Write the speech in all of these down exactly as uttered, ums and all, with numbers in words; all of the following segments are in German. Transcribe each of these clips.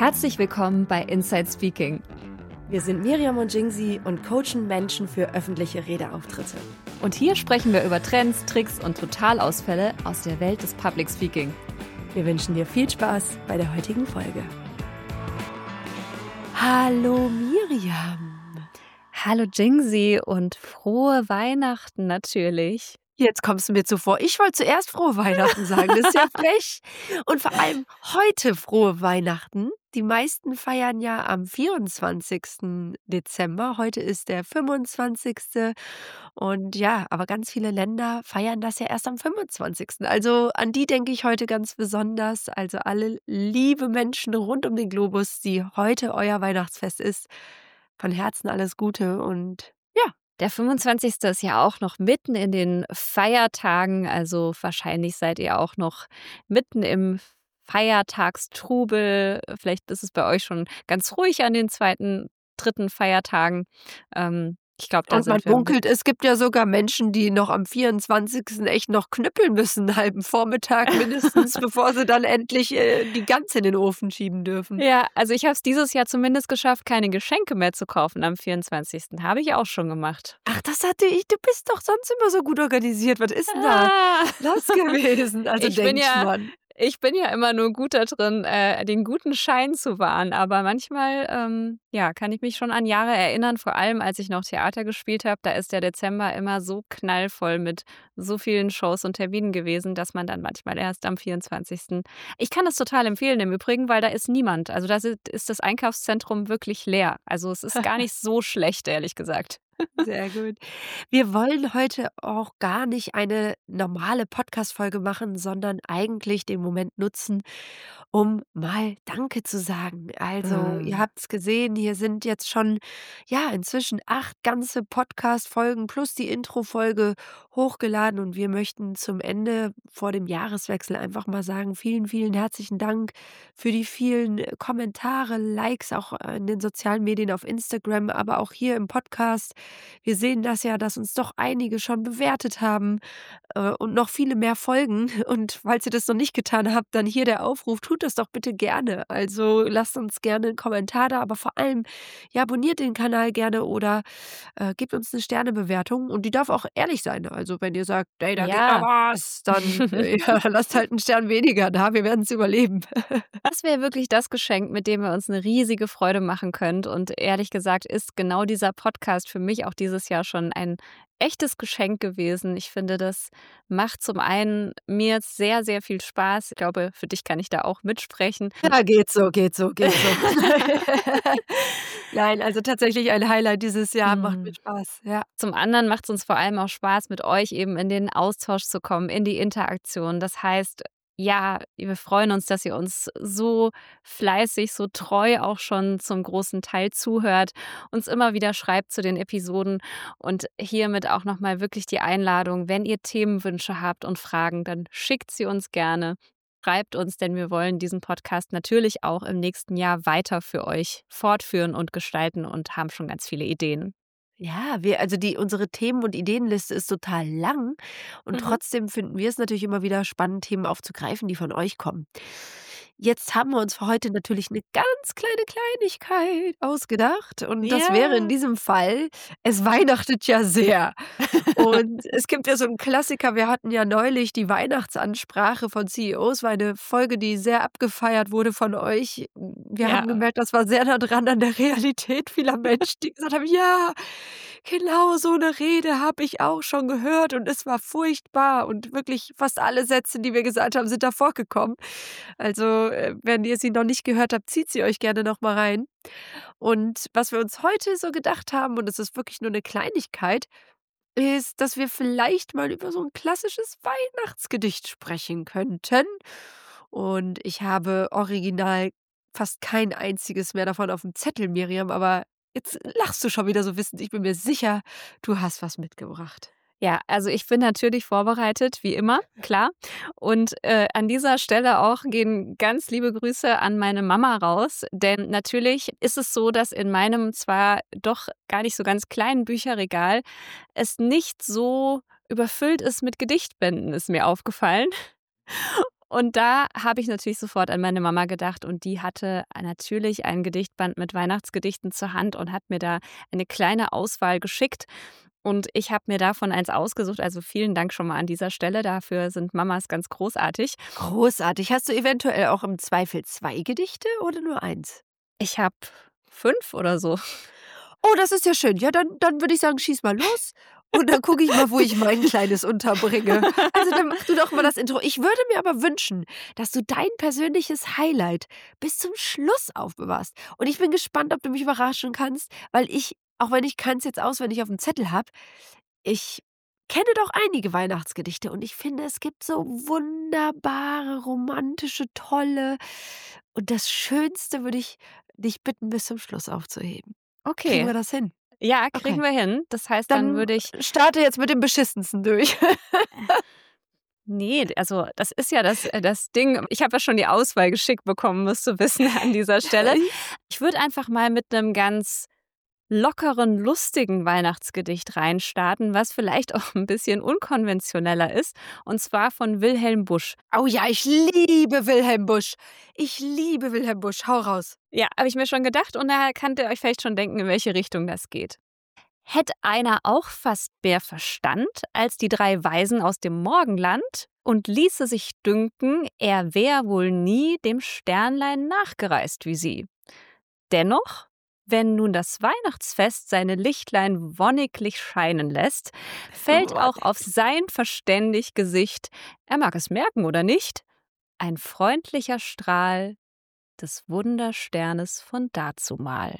Herzlich willkommen bei Inside Speaking. Wir sind Miriam und Jingsi und coachen Menschen für öffentliche Redeauftritte. Und hier sprechen wir über Trends, Tricks und Totalausfälle aus der Welt des Public Speaking. Wir wünschen dir viel Spaß bei der heutigen Folge. Hallo Miriam. Hallo Jingsi und frohe Weihnachten natürlich. Jetzt kommst du mir zuvor. Ich wollte zuerst frohe Weihnachten sagen, das ist ja frech. Und vor allem heute frohe Weihnachten. Die meisten feiern ja am vierundzwanzigsten Dezember. Heute ist der fünfundzwanzigste Und ja, aber ganz viele Länder feiern das ja erst am fünfundzwanzigsten Also an die denke ich heute ganz besonders. Also alle liebe Menschen rund um den Globus, die heute euer Weihnachtsfest ist. Von Herzen alles Gute und ja. Der fünfundzwanzigste ist ja auch noch mitten in den Feiertagen, also wahrscheinlich seid ihr auch noch mitten im Feiertagstrubel. Vielleicht ist es bei euch schon ganz ruhig an den zweiten, dritten Feiertagen. Ähm, ich glaube, da Und man sind wir. munkelt, es gibt ja sogar Menschen, die noch am vierundzwanzigsten echt noch knüppeln müssen, einen halben Vormittag mindestens, bevor sie dann endlich äh, die Gans in den Ofen schieben dürfen. Ja, also ich habe es dieses Jahr zumindest geschafft, keine Geschenke mehr zu kaufen am vierundzwanzigsten Habe ich auch schon gemacht. Ach, das hatte ich. Du bist doch sonst immer so gut organisiert. Was ist denn da Ah. los gewesen? Also Ich bin denkt ja- man. Ich bin ja immer nur gut da drin, äh, den guten Schein zu wahren. Aber manchmal ähm, ja, kann ich mich schon an Jahre erinnern, vor allem als ich noch Theater gespielt habe. Da ist der Dezember immer so knallvoll mit so vielen Shows und Terminen gewesen, dass man dann manchmal erst am vierundzwanzigsten Ich kann das total empfehlen im Übrigen, weil da ist niemand. Also da ist ist das Einkaufszentrum wirklich leer. Also es ist gar nicht so schlecht, ehrlich gesagt. Sehr gut. Wir wollen heute auch gar nicht eine normale Podcast-Folge machen, sondern eigentlich den Moment nutzen, um mal Danke zu sagen. Also, Mm. ihr habt es gesehen, hier sind jetzt schon, ja, inzwischen acht ganze Podcast-Folgen plus die Intro-Folge hochgeladen und wir möchten zum Ende vor dem Jahreswechsel einfach mal sagen, vielen, vielen herzlichen Dank für die vielen äh, Kommentare, Likes, auch äh, in den sozialen Medien auf Instagram, aber auch hier im Podcast. Wir sehen das ja, dass uns doch einige schon bewertet haben äh, und noch viele mehr folgen. Und falls ihr das noch nicht getan habt, dann hier der Aufruf, tut das doch bitte gerne. Also lasst uns gerne einen Kommentar da, aber vor allem, ja, abonniert den Kanal gerne oder äh, gebt uns eine Sternebewertung und die darf auch ehrlich sein. Also wenn ihr sagt, ey, da geht Ja. noch was, dann äh, ja, lasst halt einen Stern weniger da, wir werden es überleben. Das wäre wirklich das Geschenk, mit dem ihr uns eine riesige Freude machen könnt. Und ehrlich gesagt ist genau dieser Podcast für mich auch dieses Jahr schon ein echtes Geschenk gewesen. Ich finde, das macht zum einen mir sehr, sehr viel Spaß. Ich glaube, für dich kann ich da auch mitsprechen. Ja, geht so, geht so, geht so. Nein, also tatsächlich ein Highlight dieses Jahr, macht Mm. mir Spaß, ja. Zum anderen macht es uns vor allem auch Spaß, mit euch eben in den Austausch zu kommen, in die Interaktion. Das heißt, ja, wir freuen uns, dass ihr uns so fleißig, so treu auch schon zum großen Teil zuhört, uns immer wieder schreibt zu den Episoden und hiermit auch nochmal wirklich die Einladung, wenn ihr Themenwünsche habt und Fragen, dann schickt sie uns gerne. Schreibt uns, denn wir wollen diesen Podcast natürlich auch im nächsten Jahr weiter für euch fortführen und gestalten und haben schon ganz viele Ideen. Ja, wir also die unsere Themen und Ideenliste ist total lang und Mhm. trotzdem finden wir es natürlich immer wieder spannend, Themen aufzugreifen, die von euch kommen. Jetzt haben wir uns für heute natürlich eine ganz kleine Kleinigkeit ausgedacht und das Ja. wäre in diesem Fall, es weihnachtet ja sehr. Und es gibt ja so einen Klassiker, wir hatten ja neulich die Weihnachtsansprache von C E Os, war eine Folge, die sehr abgefeiert wurde von euch. Wir Ja. haben gemerkt, das war sehr nah dran an der Realität vieler Menschen, die gesagt haben: „Ja, genau so eine Rede habe ich auch schon gehört und es war furchtbar." Und wirklich fast alle Sätze, die wir gesagt haben, sind da vorgekommen. Also, äh, wenn ihr sie noch nicht gehört habt, zieht sie euch gerne noch mal rein. Und was wir uns heute so gedacht haben, und es ist wirklich nur eine Kleinigkeit, ist, dass wir vielleicht mal über so ein klassisches Weihnachtsgedicht sprechen könnten. Und ich habe original fast kein einziges mehr davon auf dem Zettel, Miriam, aber jetzt lachst du schon wieder so wissend. Ich bin mir sicher, du hast was mitgebracht. Ja, also ich bin natürlich vorbereitet, wie immer, klar. Und äh, an dieser Stelle auch gehen ganz liebe Grüße an meine Mama raus. Denn natürlich ist es so, dass in meinem zwar doch gar nicht so ganz kleinen Bücherregal es nicht so überfüllt ist mit Gedichtbänden, ist mir aufgefallen. Und da habe ich natürlich sofort an meine Mama gedacht und die hatte natürlich ein Gedichtband mit Weihnachtsgedichten zur Hand und hat mir da eine kleine Auswahl geschickt. Und ich habe mir davon eins ausgesucht. Also vielen Dank schon mal an dieser Stelle. Dafür sind Mamas ganz großartig. Großartig. Hast du eventuell auch im Zweifel zwei Gedichte oder nur eins? Ich habe fünf oder so. Oh, das ist ja schön. Ja, dann, dann würde ich sagen, schieß mal los. Und dann gucke ich mal, wo ich mein Kleines unterbringe. Also dann mach du doch mal das Intro. Ich würde mir aber wünschen, dass du dein persönliches Highlight bis zum Schluss aufbewahrst. Und ich bin gespannt, ob du mich überraschen kannst, weil ich, auch wenn ich keins jetzt auswendig auf dem Zettel habe, ich kenne doch einige Weihnachtsgedichte und ich finde, es gibt so wunderbare, romantische, tolle. Und das Schönste würde ich dich bitten, bis zum Schluss aufzuheben. Kriegen Okay. wir das hin? Ja, kriegen Okay. wir hin. Das heißt, dann Dann würde ich. starte jetzt mit dem Beschissensten durch. Nee, also das ist ja das, äh, das Ding. Ich habe ja schon die Auswahl geschickt bekommen, musst du wissen an dieser Stelle. Ich würde einfach mal mit einem ganz lockeren, lustigen Weihnachtsgedicht reinstarten, was vielleicht auch ein bisschen unkonventioneller ist. Und zwar von Wilhelm Busch. Oh ja, ich liebe Wilhelm Busch. Ich liebe Wilhelm Busch. Hau raus. Ja, habe ich mir schon gedacht und da könnt ihr euch vielleicht schon denken, in welche Richtung das geht. Hätt einer auch fast mehr Verstand als die drei Weisen aus dem Morgenland und ließe sich dünken, er wär wohl nie dem Sternlein nachgereist wie sie. Dennoch, wenn nun das Weihnachtsfest seine Lichtlein wonniglich scheinen lässt, fällt auch auf sein verständig Gesicht, er mag es merken oder nicht, ein freundlicher Strahl des Wundersternes von dazumal.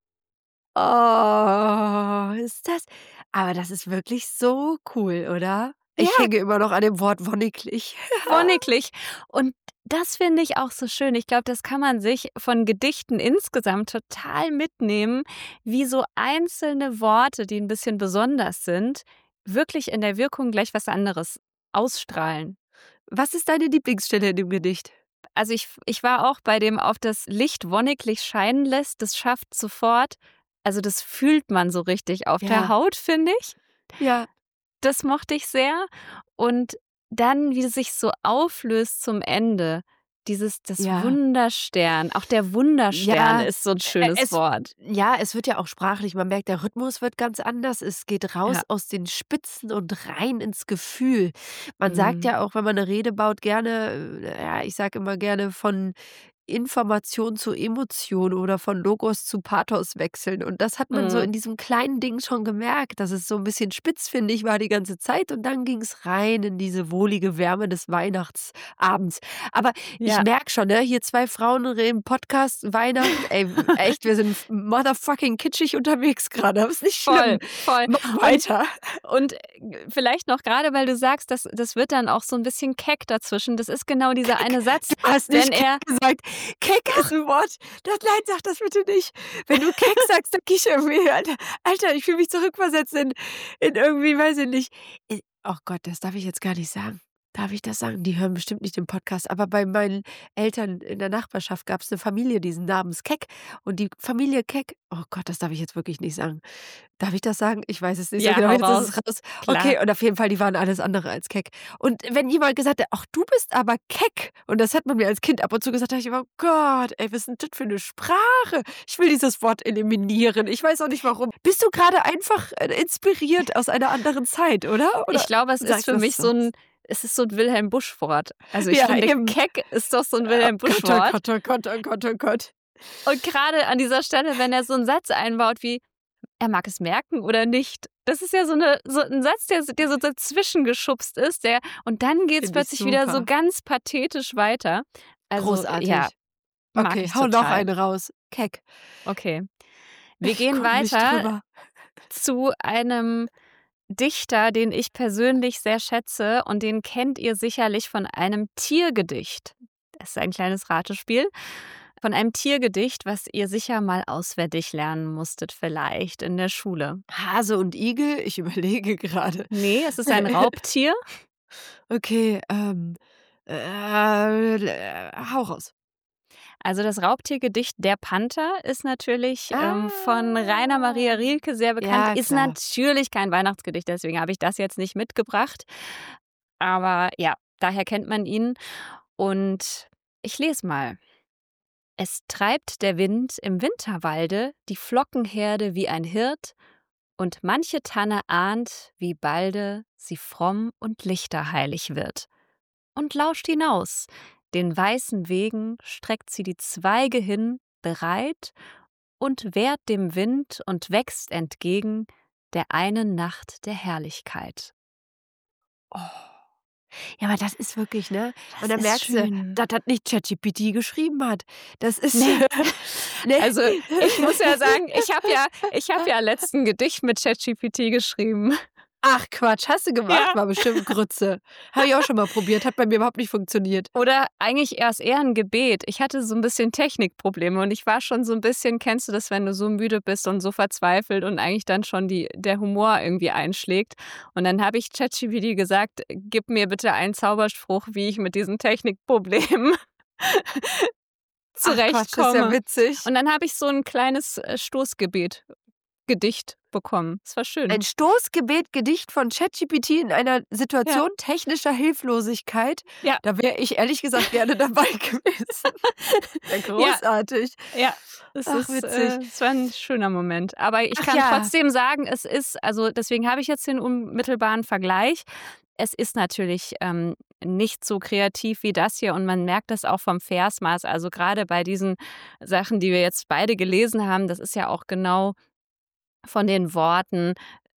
Oh, ist das. Aber das ist wirklich so cool, oder? Ich Ja. hänge immer noch an dem Wort wonniglich. Wonniglich. Und das finde ich auch so schön. Ich glaube, das kann man sich von Gedichten insgesamt total mitnehmen, wie so einzelne Worte, die ein bisschen besonders sind, wirklich in der Wirkung gleich was anderes ausstrahlen. Was ist deine Lieblingsstelle in dem Gedicht? Also ich, ich war auch bei dem auf das Licht wonniglich scheinen lässt, das schafft sofort, also das fühlt man so richtig auf Ja. der Haut, finde ich. Ja. Das mochte ich sehr. Und dann, wie es sich so auflöst zum Ende, dieses, das Ja. Wunderstern, auch der Wunderstern Ja, ist so ein schönes es- Wort. Ja, es wird ja auch sprachlich. Man merkt, der Rhythmus wird ganz anders. Es geht raus Ja. aus den Spitzen und rein ins Gefühl. Man Mhm. sagt ja auch, wenn man eine Rede baut, gerne, äh, ja, ich sage immer gerne von Information zu Emotion oder von Logos zu Pathos wechseln. Und das hat man so Mhm. in diesem kleinen Ding schon gemerkt, dass es so ein bisschen spitz, finde ich, war die ganze Zeit. Und dann ging es rein in diese wohlige Wärme des Weihnachtsabends. Aber ich Ja. merke schon, ne, hier zwei Frauen im Podcast, Weihnachten, ey, echt, wir sind motherfucking kitschig unterwegs gerade. Aber ist nicht schlimm. Voll, voll. Mach weiter. Und äh, vielleicht noch gerade, weil du sagst, das, das wird dann auch so ein bisschen keck dazwischen. Das ist genau dieser eine Satz, Du hast nicht wenn er. keck gesagt. Keck ist ein Wort. Das, nein, sag das bitte nicht. Wenn du keck sagst, dann ich irgendwie, Alter, Alter, ich fühle mich zurückversetzt in, in irgendwie, weiß ich nicht. Oh Gott, das darf ich jetzt gar nicht sagen. Darf ich das sagen? Die hören bestimmt nicht den Podcast. Aber bei meinen Eltern in der Nachbarschaft gab es eine Familie, diesen Namens Keck. Und die Familie Keck, oh Gott, das darf ich jetzt wirklich nicht sagen. Darf ich das sagen? Ich weiß es nicht Ja, so genau. hau Jetzt raus. ist es raus. Klar. Okay, und auf jeden Fall, die waren alles andere als Keck. Und wenn jemand gesagt hat, ach, du bist aber Keck, und das hat man mir als Kind ab und zu gesagt, da dachte ich immer, oh Gott, ey, was ist denn das für eine Sprache? Ich will dieses Wort eliminieren. Ich weiß auch nicht warum. Bist du gerade einfach äh, inspiriert aus einer anderen Zeit, oder? oder Ich glaube, es sag ist für das mich so ein, es ist so ein Wilhelm Busch-Wort. Also ich Ja, finde, eben. keck ist doch so ein Wilhelm Oh Gott, oh Busch-Wort. Gott, oh Gott, oh Gott, oh Gott. Und gerade an dieser Stelle, wenn er so einen Satz einbaut wie, er mag es merken oder nicht. Das ist ja so, eine, so ein Satz, der, der so dazwischen geschubst ist. Der, und dann geht es Find ich plötzlich wieder so super. ganz pathetisch weiter. Also, Großartig. Ja, mag Okay, ich hau noch total. eine raus. Keck. Okay. Wir Ich gehen guck nicht weiter drüber. zu einem Dichter, den ich persönlich sehr schätze und den kennt ihr sicherlich von einem Tiergedicht. Das ist ein kleines Ratespiel. Von einem Tiergedicht, was ihr sicher mal auswendig lernen musstet, vielleicht in der Schule. Hase und Igel, ich überlege gerade. Nee, es ist ein Raubtier. Okay, ähm, äh, äh, hau raus. Also das Raubtiergedicht Der Panther ist natürlich ähm, von Rainer Maria Rilke sehr bekannt. Ja, ist klar. natürlich kein Weihnachtsgedicht, deswegen habe ich das jetzt nicht mitgebracht. Aber ja, daher kennt man ihn. Und ich lese mal. Es treibt der Wind im Winterwalde die Flockenherde wie ein Hirt, und manche Tanne ahnt, wie balde sie fromm und lichterheilig wird. Und lauscht hinaus, den weißen Wegen streckt sie die Zweige hin, bereit, und wehrt dem Wind und wächst entgegen der einen Nacht der Herrlichkeit. Oh. Ja, aber das ist wirklich, ne? Das Und dann ist merkst du, schön. dass das nicht ChatGPT geschrieben hat. Das ist Nee. ne? Also, ich muss ja sagen, ich habe ja ich habe ja letzt 'n Gedicht mit ChatGPT geschrieben. Ach Quatsch, hast du gemacht? Ja. War bestimmt Grütze. Habe ich auch schon mal probiert, hat bei mir überhaupt nicht funktioniert. Oder eigentlich erst eher 'n Gebet. Ich hatte so 'n bisschen Technikprobleme und ich war schon so 'n bisschen kennst du das, wenn du so müde bist und so verzweifelt und eigentlich dann schon die der Humor irgendwie einschlägt? Und dann habe ich ChatGPT gesagt: „Gib mir bitte einen Zauberspruch, wie ich mit diesen Technikproblemen Ach Quatsch, das ist ja zurechtkomme.“ witzig. Und dann habe ich so 'n kleines, äh, Stoßgebet Gedicht bekommen. Es war schön. Ein Stoßgebet-Gedicht von ChatGPT in einer Ja. Situation technischer Hilflosigkeit. Ja. Da wäre ich ehrlich gesagt gerne dabei gewesen. Ja, Ja. großartig. Ja, es Ach, ist, witzig. äh es war 'n schöner Moment. Aber ich Ach kann ja. trotzdem sagen, es ist also, deswegen habe ich jetzt den unmittelbaren Vergleich. Es ist natürlich, ähm, nicht so kreativ wie das hier und man merkt das auch vom Versmaß. Also, grade bei diesen Sachen, die wir jetzt beide gelesen haben, das ist ja auch genau von den Worten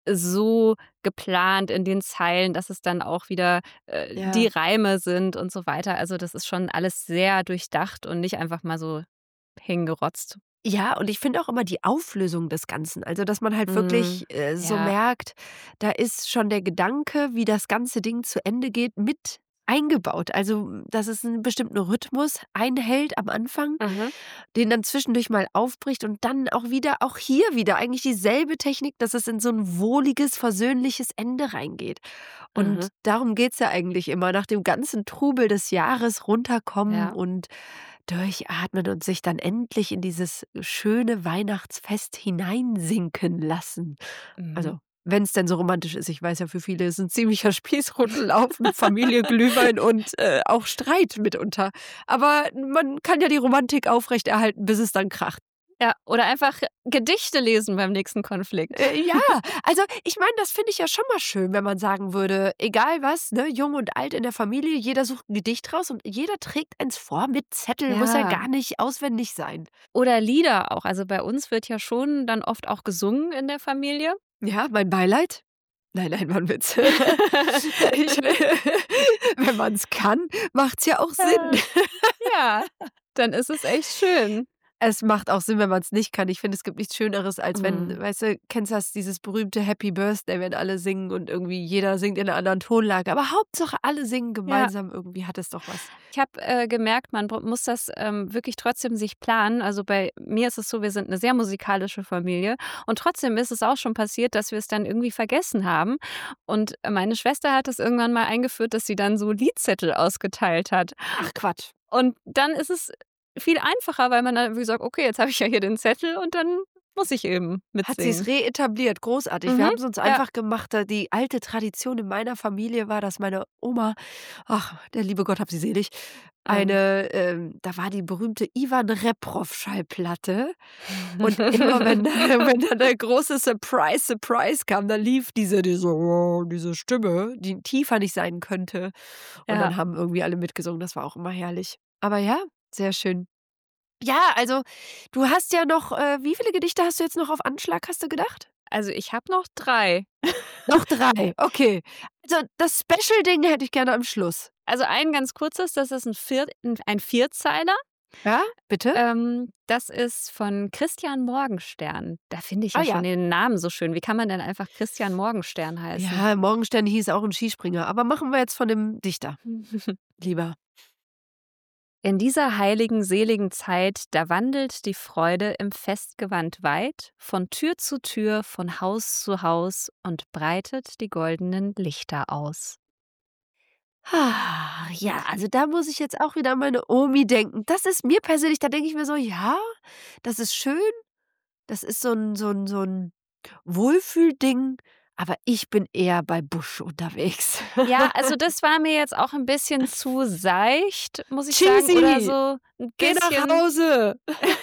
so geplant in den Zeilen, dass es dann auch wieder, äh, die Ja. Reime sind und so weiter. Also, das ist schon alles sehr durchdacht und nicht einfach mal so hingerotzt. Ja, und ich finde auch immer die Auflösung des Ganzen. Also, dass man halt Mhm. wirklich, äh, so Ja. merkt, da ist schon der Gedanke, wie das ganze Ding zu Ende geht, mit eingebaut. Also, dass es 'n bestimmten Rhythmus einhält am Anfang, Mhm. den dann zwischendurch mal aufbricht und dann auch wieder auch hier wieder eigentlich dieselbe Technik, dass es in so 'n wohliges, versöhnliches Ende reingeht. Und Mhm. darum geht's ja eigentlich immer, nach dem ganzen Trubel des Jahres runterkommen Ja. und durchatmen und sich dann endlich in dieses schöne Weihnachtsfest hineinsinken lassen. Mhm. Also, wenn's denn so romantisch ist. Ich weiß ja, für viele ist 'n ziemlicher Spießrutenlauf mit Familie, Glühwein und, äh, auch Streit mitunter. Aber man kann ja die Romantik aufrechterhalten, bis es dann kracht. Ja, oder einfach Gedichte lesen beim nächsten Konflikt. Äh, ja, also, ich meine, das finde ich ja schon mal schön, wenn man sagen würde, egal was, ne, jung und alt in der Familie, jeder sucht 'n Gedicht raus und jeder trägt eins vor mit Zettel, muss ja Ja. gar nicht auswendig sein. Oder Lieder auch. Also, bei uns wird ja schon dann oft auch gesungen in der Familie. Ja, mein Beileid. Nein, nein, war 'n Witz. Ich wenn man's kann, macht's ja auch Sinn. Äh, ja, dann ist es echt schön. Es macht auch Sinn, wenn man's nicht kann. Ich finde, es gibt nichts Schöneres, als wenn Mhm. weißt du, kennst das, dieses berühmte Happy Birthday, wenn alle singen und irgendwie jeder singt in 'ner anderen Tonlage. Aber Hauptsache alle singen Ja. gemeinsam, irgendwie hat es doch was. Ich habe, äh, gemerkt, man br muss das, ähm, wirklich trotzdem sich planen. Also, bei mir ist es so, wir sind 'ne sehr musikalische Familie und trotzdem ist es auch schon passiert, dass wir's dann irgendwie vergessen haben. Und meine Schwester hat das irgendwann mal eingeführt, dass sie dann so Liedzettel ausgeteilt hat. Ach Quatsch. Und dann ist es viel einfacher, weil man dann irgendwie sagt: „Okay, jetzt habe ich ja hier den Zettel und dann muss ich eben Hat sie's mitsingen.“ reetabliert, großartig. Wir Mhm, haben's uns ja. einfach gemacht da die alte Tradition in meiner Familie war, dass meine Oma, ach, der liebe Gott hab sie selig, Ähm. eine, ähm da war die berühmte Iwan Reprow-Schallplatte und immer wenn wenn dann der große Surprise, Surprise kam, dann lief diese diese diese Stimme, die tiefer nicht sein könnte. Und Ja. dann haben irgendwie alle mitgesungen. Das war auch immer herrlich. Aber ja, sehr schön. Ja, also, du hast ja noch äh, wie viele Gedichte hast du jetzt noch auf Anschlag, hast du gedacht? Also, ich habe noch drei. Noch drei, okay. Also, das Special-Ding hätte ich gerne am Schluss. Also, ein ganz kurzes, das ist 'n Vier 'n ein Vierzeiler. Ja, bitte? Ähm, das ist von Christian Morgenstern. Da finde ich Ah ja ja. schon den Namen so schön. Wie kann man denn einfach Christian Morgenstern heißen? Ja, Morgenstern hieß auch 'n Skispringer, aber machen wir jetzt von dem Dichter lieber. In dieser heiligen, seligen Zeit, da wandelt die Freude im Festgewand weit, von Tür zu Tür, von Haus zu Haus und breitet die goldenen Lichter aus. Ja, also, da muss ich jetzt auch wieder an meine Omi denken. Das ist mir persönlich da denke ich mir so: „Ja, das ist schön. Das ist so 'n so 'n so 'n Wohlfühlding.“ Aber ich bin eher bei Busch unterwegs. Ja, also das war mir jetzt auch ein bisschen zu seicht, muss ich sagen, oder Cheesy, so ein geh nach bisschen Hause.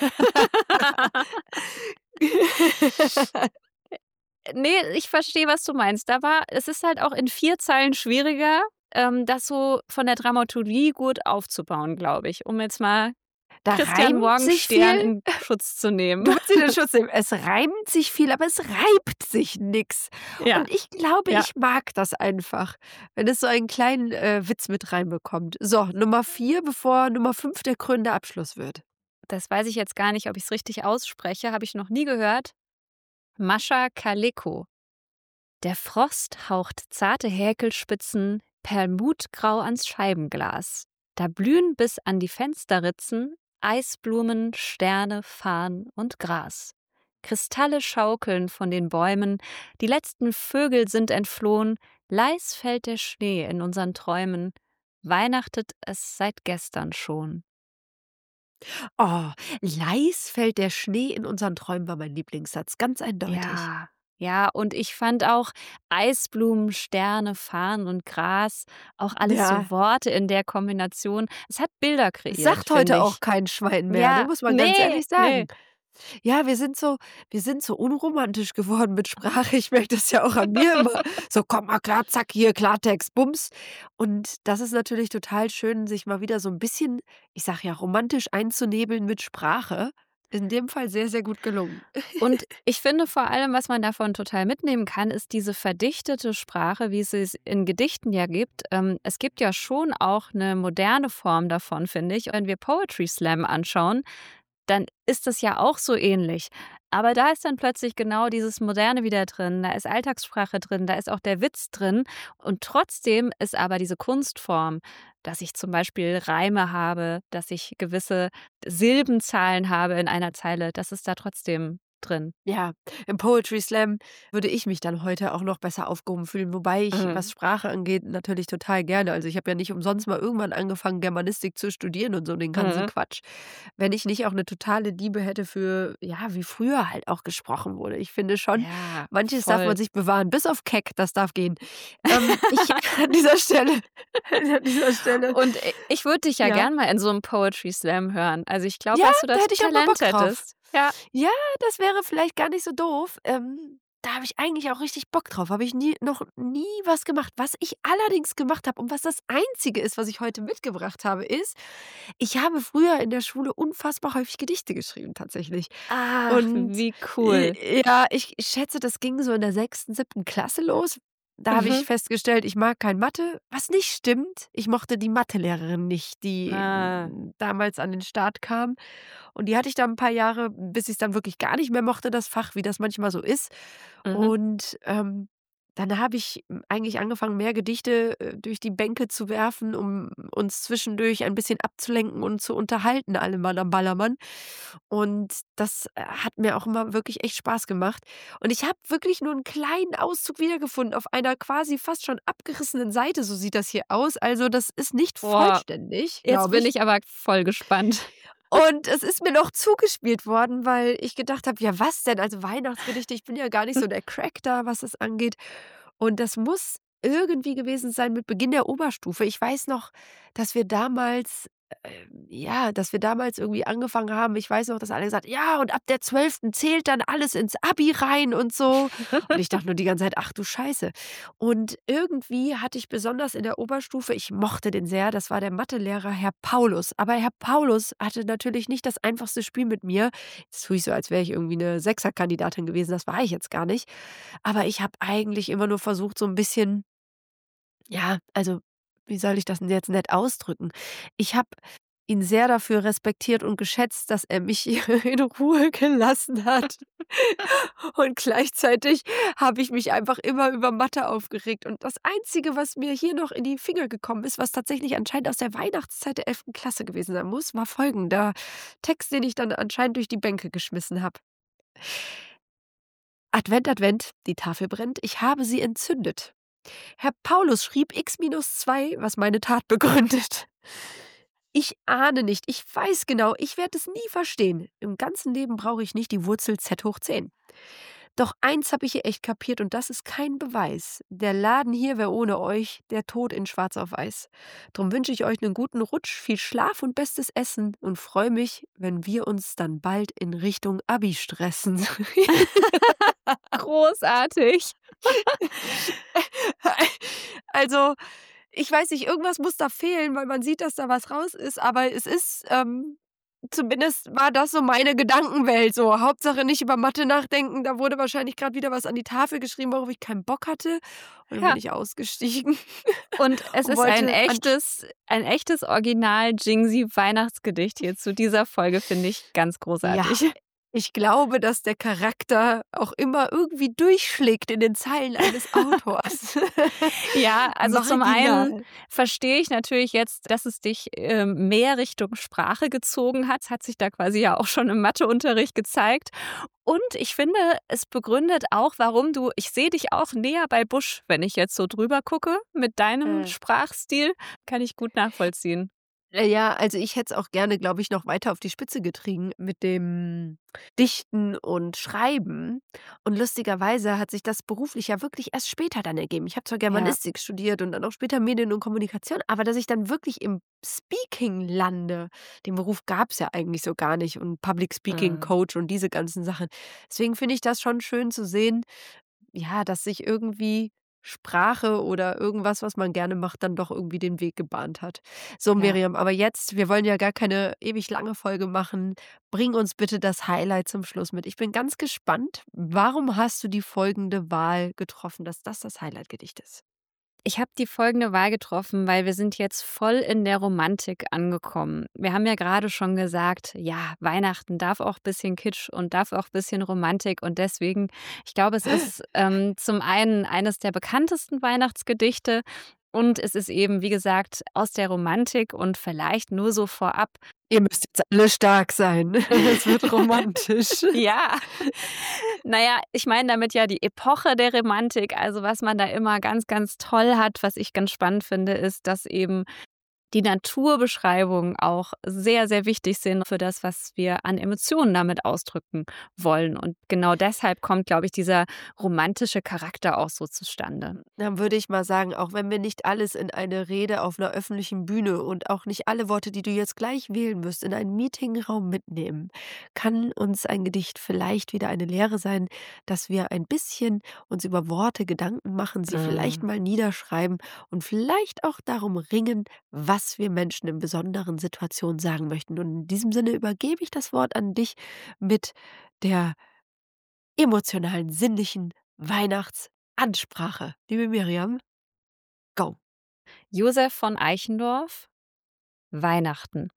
Ne, ich verstehe, was du meinst. Da war es ist halt auch in vier Zeilen schwieriger, ähm, das so von der Dramaturgie gut aufzubauen, glaube ich, um jetzt mal Da Christian reimt sich Morgenstern viel. in Schutz zu nehmen. Du willst ihn in Schutz nehmen. Es reimt sich viel, aber es reibt sich nix. Ja, Und ich glaube, ja. ich mag das einfach, wenn es so einen kleinen, äh, Witz mit reinbekommt. So, Nummer vier, bevor Nummer fünf der krönende Abschluss wird. Das weiß ich jetzt gar nicht, ob ich's richtig ausspreche, habe ich noch nie gehört. Mascha Kaleko. Der Frost haucht zarte Häkelspitzen perlmutgrau ans Scheibenglas. Da blühen bis an die Fensterritzen Eisblumen, Sterne, Farn und Gras. Kristalle schaukeln von den Bäumen, die letzten Vögel sind entflohen, leis fällt der Schnee in unseren Träumen, weihnachtet es seit gestern schon. Oh, leis fällt der Schnee in unseren Träumen war mein Lieblingssatz, ganz eindeutig. Ja, ja, und ich fand auch Eisblumen, Sterne, Farn und Gras, auch alles so Ja. Worte in der Kombination. Es hat Bilder kreiert, Sagt finde heute ich. auch kein Schwein mehr, ne, Ja, muss man ganz ne, ehrlich ne. sagen. Ja, wir sind so wir sind so unromantisch geworden mit Sprache. Ich merke das ja auch an mir immer. So: „Komm mal klar, zack, hier Klartext, Bums." Und das ist natürlich total schön, sich mal wieder so 'n bisschen, ich sage ja, romantisch einzunebeln mit Sprache. In dem Fall sehr, sehr gut gelungen. Und ich finde vor allem, was man davon total mitnehmen kann, ist diese verdichtete Sprache, wie es es in Gedichten ja gibt. Ähm, es gibt ja schon auch 'ne moderne Form davon, finde ich. Wenn wir Poetry Slam anschauen, dann ist das ja auch so ähnlich. Aber da ist dann plötzlich genau dieses Moderne wieder drin, da ist Alltagssprache drin, da ist auch der Witz drin. Und trotzdem ist aber diese Kunstform, dass ich zum Beispiel Reime habe, dass ich gewisse Silbenzahlen habe in einer Zeile, das ist da trotzdem drin. Ja, im Poetry Slam würde ich mich dann heute auch noch besser aufgehoben fühlen, wobei ich, was Mhm. Sprache angeht, natürlich total gerne also, ich habe ja nicht umsonst mal irgendwann angefangen, Germanistik zu studieren und so den ganzen Mhm. Quatsch. Wenn ich nicht auch 'ne totale Liebe hätte für, ja, wie früher halt auch gesprochen wurde. Ich finde schon, Ja, manches darf man voll. sich bewahren, bis auf Keck, das darf gehen. Ähm, ich an dieser Stelle an dieser Stelle Und i ich würde dich ja ja? gern mal in so 'nem Poetry Slam hören. Also, ich glaube, Ja, dass du da das hätte ich auch mal Talent Bock drauf. hättest. Ja. Ja, das wäre vielleicht gar nicht so doof. Ähm, da habe ich eigentlich auch richtig Bock drauf. Habe ich nie noch nie was gemacht. Was ich allerdings gemacht habe und was das Einzige ist, was ich heute mitgebracht habe, ist, ich habe früher in der Schule unfassbar häufig Gedichte geschrieben tatsächlich. Ach, Und, wie äh, cool. ja, ich schätze, das ging so in der sechsten, siebten Klasse los. Da habe ich Mhm. festgestellt, ich mag kein Mathe, was nicht stimmt. Ich mochte die Mathelehrerin nicht, die, Ah. hm, damals an den Start kam. Und die hatte ich dann 'n paar Jahre, bis ich's dann wirklich gar nicht mehr mochte, das Fach, wie das manchmal so ist. Mhm. Und, ähm, dann habe ich, hm, eigentlich angefangen, mehr Gedichte, äh, durch die Bänke zu werfen, um uns zwischendurch ein bisschen abzulenken und zu unterhalten, alle Mann am Ballermann. Und das, äh, hat mir auch immer wirklich echt Spaß gemacht. Und ich habe wirklich nur 'n kleinen Auszug wiedergefunden auf einer quasi fast schon abgerissenen Seite, so sieht das hier aus. Also, das ist nicht Boah, vollständig, jetzt glaube bin ich. ich aber voll gespannt. Und es ist mir noch zugespielt worden, weil ich gedacht habe: „Ja, was denn? Also, Weihnachtsgedichte, ich bin ja gar nicht so der Crack da, was das angeht." Und das muss irgendwie gewesen sein mit Beginn der Oberstufe. Ich weiß noch, dass wir damals ähm, ja, dass wir damals irgendwie angefangen haben ich weiß noch, dass alle gesagt: „Ja, und ab der zwölften zählt dann alles ins Abi rein und so." Und ich dachte nur die ganze Zeit: „Ach du Scheiße." Und irgendwie hatte ich besonders in der Oberstufe ich mochte den sehr, das war der Mathelehrer Herr Paulus. Aber Herr Paulus hatte natürlich nicht das einfachste Spiel mit mir. Jetzt tue ich so, als wäre ich irgendwie 'ne Sechser-Kandidatin gewesen, das war ich jetzt gar nicht. Aber ich habe eigentlich immer nur versucht, so 'n bisschen ja, also, wie soll ich das denn jetzt nett ausdrücken? Ich habe ihn sehr dafür respektiert und geschätzt, dass er mich in Ruhe gelassen hat. Und gleichzeitig habe ich mich einfach immer über Mathe aufgeregt. Und das Einzige, was mir hier noch in die Finger gekommen ist, was tatsächlich anscheinend aus der Weihnachtszeit der elften Klasse gewesen sein muss, war folgender Text, den ich dann anscheinend durch die Bänke geschmissen habe. Advent, Advent, die Tafel brennt, ich habe sie entzündet. Herr Paulus schrieb x minus zwei, was meine Tat begründet. Ich ahne nicht, ich weiß genau, ich werde es nie verstehen. Im ganzen Leben brauche ich nicht die Wurzel z hoch zehn. Doch eins habe ich hier echt kapiert und das ist kein Beweis. Der Laden hier wäre ohne euch der Tod in schwarz auf weiß. Drum wünsche ich euch einen guten Rutsch, viel Schlaf und bestes Essen und freue mich, wenn wir uns dann bald in Richtung Abi stressen. Großartig. Also, ich weiß nicht, irgendwas muss da fehlen, weil man sieht, dass da was raus ist, aber es ist, ähm zumindest war das so meine Gedankenwelt so. Hauptsache nicht über Mathe nachdenken, da wurde wahrscheinlich grad wieder was an die Tafel geschrieben, worauf ich keinen Bock hatte. Und dann bin Ja. ich ausgestiegen Und es und ist ein wollte an echtes ein echtes Original-Jingsi-Weihnachtsgedicht hier zu dieser Folge, finde ich ganz Ja, großartig. ich glaube, dass der Charakter auch immer irgendwie durchschlägt in den Zeilen eines Autors. Ja, also zum einen Marginal. verstehe ich natürlich jetzt, dass es dich, ähm, mehr Richtung Sprache gezogen hat. Es hat sich da quasi ja auch schon im Matheunterricht gezeigt. Und ich finde, es begründet auch, warum du ich sehe dich auch näher bei Busch, wenn ich jetzt so drüber gucke mit deinem Äh. Sprachstil. Kann ich gut nachvollziehen. Äh, ja, also ich hätte es auch gerne, glaube ich, noch weiter auf die Spitze getrieben mit dem Dichten und Schreiben. Und lustigerweise hat sich das beruflich ja wirklich erst später dann ergeben. Ich habe zwar Ja. Germanistik studiert und dann auch später Medien und Kommunikation, aber dass ich dann wirklich im Speaking lande, den Beruf gab's ja eigentlich so gar nicht und Public Speaking Mhm. Coach und diese ganzen Sachen. Deswegen finde ich das schon schön zu sehen, ja, dass sich irgendwie Sprache oder irgendwas, was man gerne macht, dann doch irgendwie den Weg gebahnt hat. So, Ja. Miriam, aber jetzt, wir wollen ja gar keine ewig lange Folge machen. Bring uns bitte das Highlight zum Schluss mit. Ich bin ganz gespannt. Warum hast du die folgende Wahl getroffen, dass das das Highlight-Gedicht ist? Ich habe die folgende Wahl getroffen, weil wir sind jetzt voll in der Romantik angekommen. Wir haben ja gerade schon gesagt, ja, Weihnachten darf auch ein bisschen Kitsch und darf auch ein bisschen Romantik. Und deswegen, ich glaube, es ist ähm, zum einen eines der bekanntesten Weihnachtsgedichte und es ist eben, wie gesagt, aus der Romantik und vielleicht nur so vorab. Ihr müsst jetzt alle stark sein. Es wird romantisch. Ja, naja, ich meine damit ja die Epoche der Romantik. Also was man da immer ganz, ganz toll hat, was ich ganz spannend finde, ist, dass eben die Naturbeschreibungen auch sehr, sehr wichtig sind für das, was wir an Emotionen damit ausdrücken wollen. Und genau deshalb kommt, glaube ich, dieser romantische Charakter auch so zustande. Dann würde ich mal sagen, auch wenn wir nicht alles in eine Rede auf einer öffentlichen Bühne und auch nicht alle Worte, die du jetzt gleich wählen wirst, in einen Meetingraum mitnehmen, kann uns ein Gedicht vielleicht wieder eine Lehre sein, dass wir ein bisschen uns über Worte Gedanken machen, sie vielleicht Mm. mal niederschreiben und vielleicht auch darum ringen, was wir Menschen in besonderen Situationen sagen möchten. Und in diesem Sinne übergebe ich das Wort an dich mit der emotionalen, sinnlichen Weihnachtsansprache. Liebe Miriam, go. Josef von Eichendorff, Weihnachten.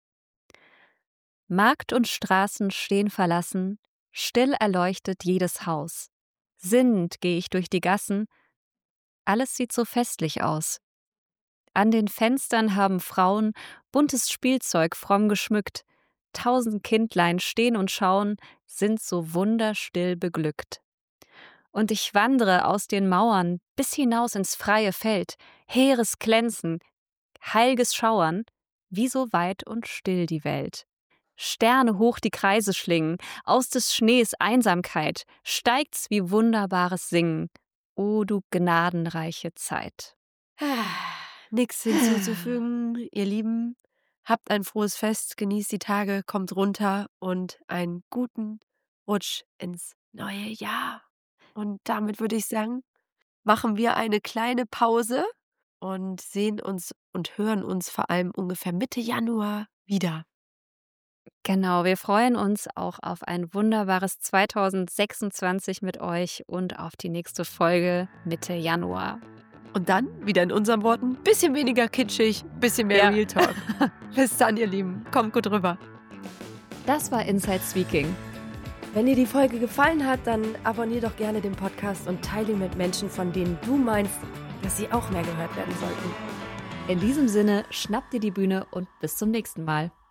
Markt und Straßen stehen verlassen, still erleuchtet jedes Haus. Sinnend gehe ich durch die Gassen, alles sieht so festlich aus. An den Fenstern haben Frauen buntes Spielzeug fromm geschmückt. Tausend Kindlein stehen und schauen, sind so wunderstill beglückt. Und ich wandre aus den Mauern bis hinaus ins freie Feld, heeres Glänzen, heilges Schauern, wie so weit und still die Welt. Sterne hoch die Kreise schlingen, aus des Schnees Einsamkeit steigt's wie wunderbares Singen. O du gnadenreiche Zeit. Nichts hinzuzufügen, ihr Lieben. Habt ein frohes Fest, genießt die Tage, kommt runter und einen guten Rutsch ins neue Jahr. Und damit würde ich sagen, machen wir eine kleine Pause und sehen uns und hören uns vor allem ungefähr Mitte Januar wieder. Genau, wir freuen uns auch auf ein wunderbares zweitausendsechsundzwanzig mit euch und auf die nächste Folge Mitte Januar. Und dann, wieder in unseren Worten, bisschen weniger kitschig, bisschen mehr Ja. Real Talk. Bis dann, ihr Lieben. Kommt gut rüber. Das war Inside Speaking. Wenn dir die Folge gefallen hat, dann abonnier doch gerne den Podcast und teile ihn mit Menschen, von denen du meinst, dass sie auch mehr gehört werden sollten. In diesem Sinne, schnappt dir die Bühne und bis zum nächsten Mal.